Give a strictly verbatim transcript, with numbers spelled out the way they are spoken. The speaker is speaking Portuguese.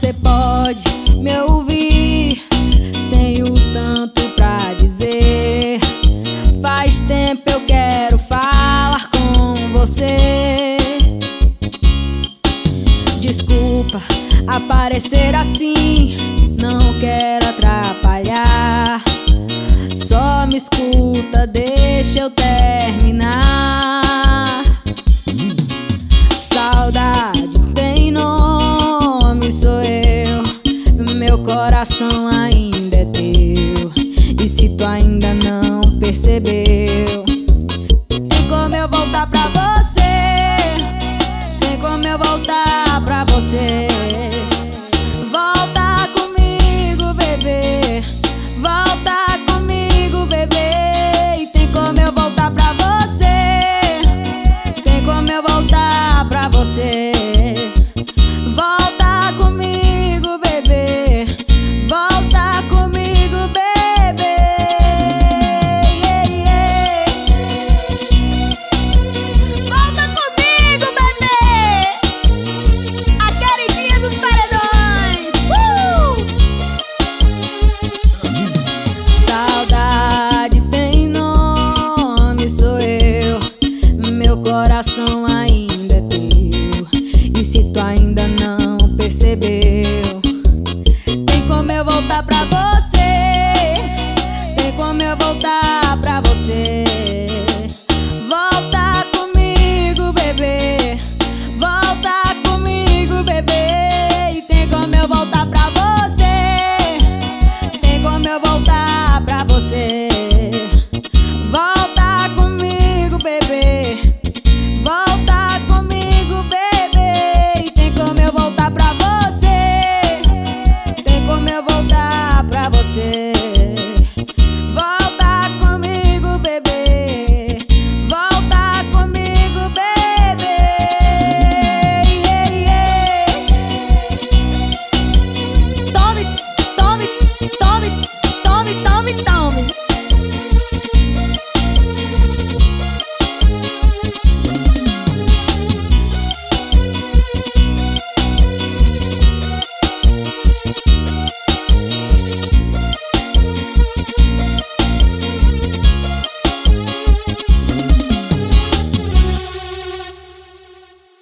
você pode me ouvir. Tenho tanto pra dizer. Faz tempo eu quero falar com você. Desculpa aparecer assim, não quero atrapalhar. Só me escuta, deixa eu terminar. Saudade tem nome, sou eu. Meu coração ainda é teu. E se tu ainda não percebeu, tem como eu voltar pra você?